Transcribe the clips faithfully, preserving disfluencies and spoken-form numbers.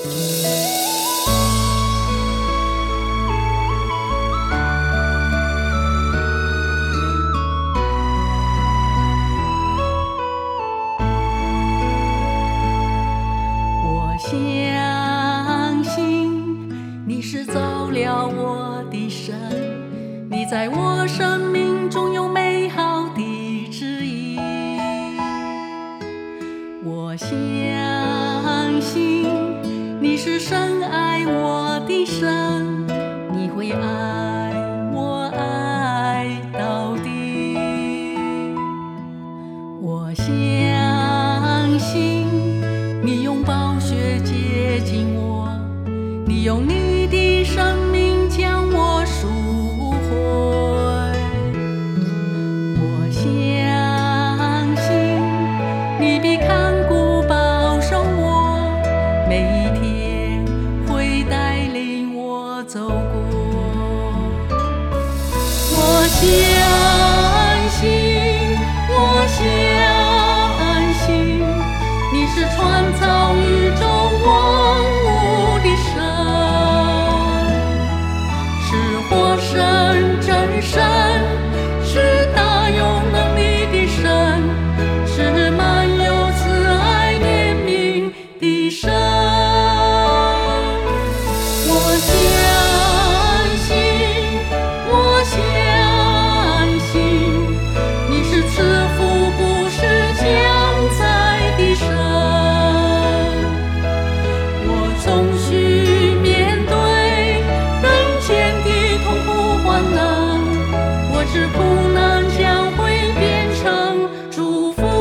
我相信你是走了我的神，你在我生命中有美好的旨意。我相信你是深爱我的神，你会爱我爱到底。我相信你用宝血洁净我，你用你的生命将我赎回。我相信你必看顾保守我，每一天会带领我走过。我相信，我相信你是创造宇宙万物的神，是活神真神，是大有能力的神，是满有慈爱怜悯的神。我相信，我相信你是赐福不是将在的神。我总需面对人间的痛苦患难，我知苦难将会变成祝福。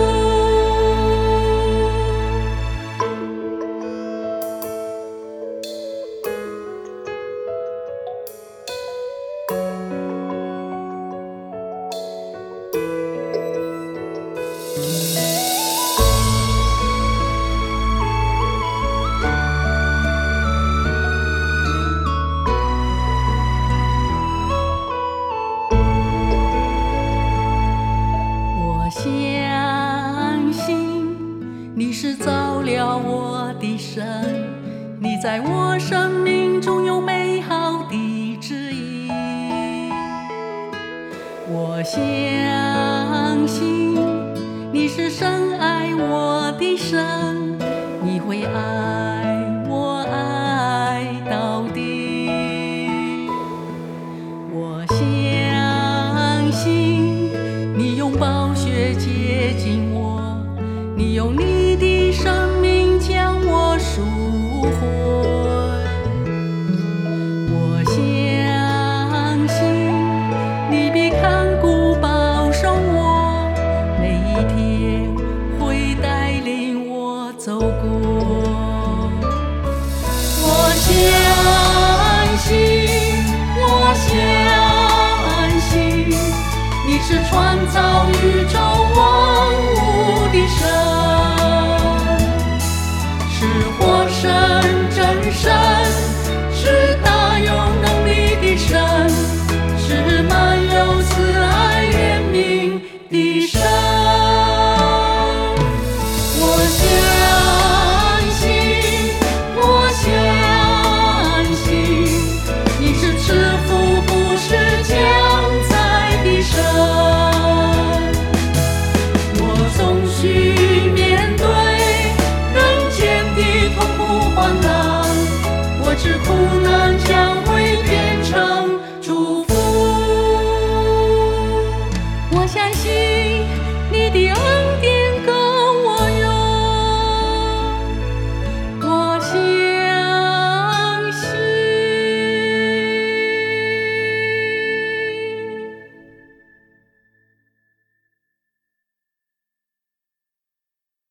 我相信你是造了我的神，你在我生命中有美好的旨意。我相信你是深爱我的神，你会爱